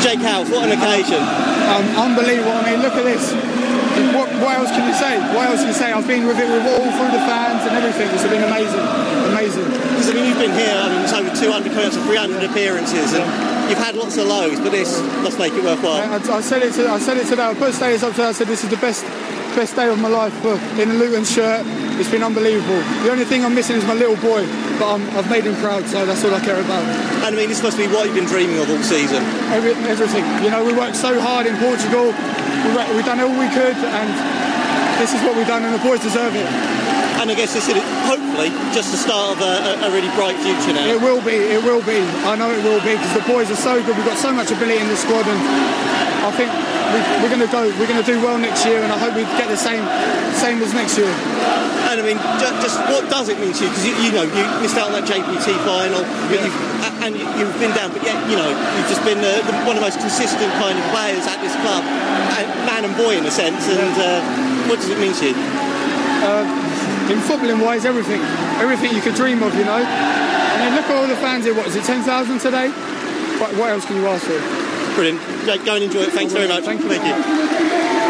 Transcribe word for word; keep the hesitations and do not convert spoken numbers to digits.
Jake House, what an occasion. Um, unbelievable. I mean, look at this. What, what else can you say? What else can you say? I've been with it with all through the fans and everything. It's been amazing. Amazing. Because, I mean, you've been here, I mean, it's over two hundred coming up to three hundred yeah. appearances, and yeah. you've had lots of lows, but this must make it worthwhile. I, I, I said it to, I said it today. I put status up today. I said this is the best best day of my life in a Luton shirt. It's been unbelievable. The only thing I'm missing is my little boy, but I'm, I've made him proud, so that's all I care about. And I mean, this must be what you've been dreaming of all season. Every, everything. You know, we worked so hard in Portugal. We, we've done all we could, and this is what we've done, and the boys deserve it. And I guess this is hopefully just the start of a, a really bright future now. It will be, it will be. I know it will be, because the boys are so good. We've got so much ability in the squad, and I think we, we're going to go. We're going to do well next year, and I hope we get the same, same as next year. And I mean, just, just what does it mean to you? Because you, you know, you missed out on that J P T final, but yeah. you've, and you've been down, but yet, you know, you've just been uh, the, one of the most consistent kind of players at this club, man and boy in a sense. And uh, what does it mean to you? Uh, in footballing wise, everything, everything you could dream of, you know. And then look at all the fans here. What is it, ten thousand today? What, what else can you ask for? Brilliant. Go and enjoy it. Thanks very much. Thank you. Thank you.